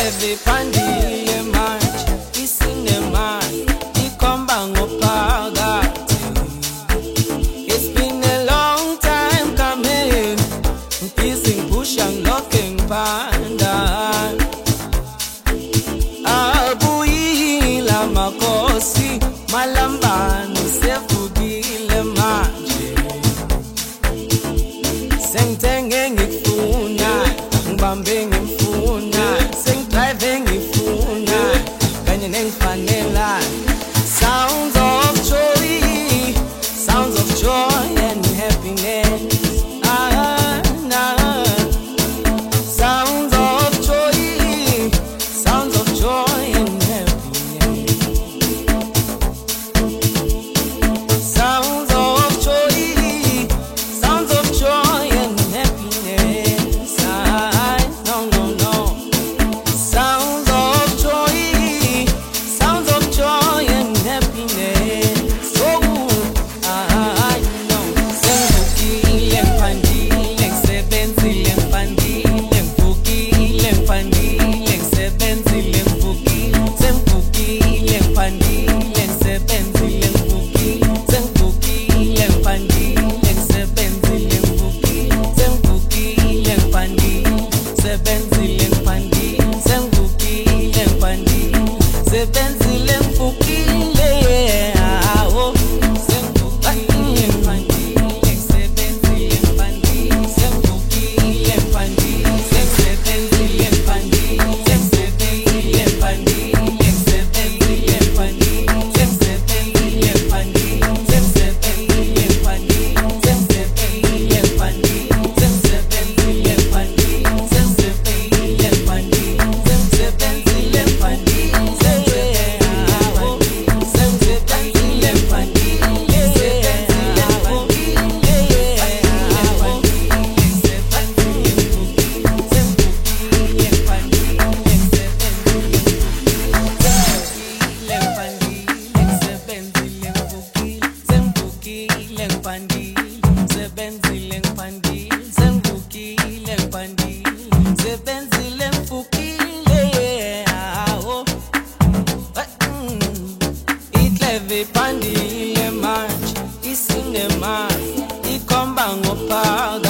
Itleve pandile manje isinemali ikhomba ngophakathi. It's been a long time coming, busy pushing looking panda. Abuyila makosi malambani sevukile manje. Sengithenge ngifuna ngibambe ngifuna sengidrive ngifuna kanye nengifanela. Sounds of joy, sounds of joy and happiness. Sounds of joy, sounds of joy and happiness. Sounds of joy, sounds of joy and happiness. No, no, no. Sounds of joy, sounds of joy and happiness. Oh, I know. Sengivukile ngiphandile ngisebenzile ngiphandile ngivukile ngiphandile ngisebenzile ngivukile sengivukile ngiphandile ngisebenzile ngivukile sengivukile ngiphandile ngisebenzile ngivukile sengivukile ngiphandile sebenzile ngiphandile sengivukile ngiphandile sebenzile ngivukile. Oh, sengivukile ngiphandile ngisebenzile ngiphandile sengivukile ngiphandile sengibenzile ngiphandile sengibenzile ngiphandile ngisebenzile ngiphandile sengibenzile ngiphandile sengibenzile ngiphandile sengibenzile ngiphandile sengibenzile ngiphandile sengibenzile ngiphandile sengibenzile Itleve pandile manje isinemali ikhomba ngophakathi.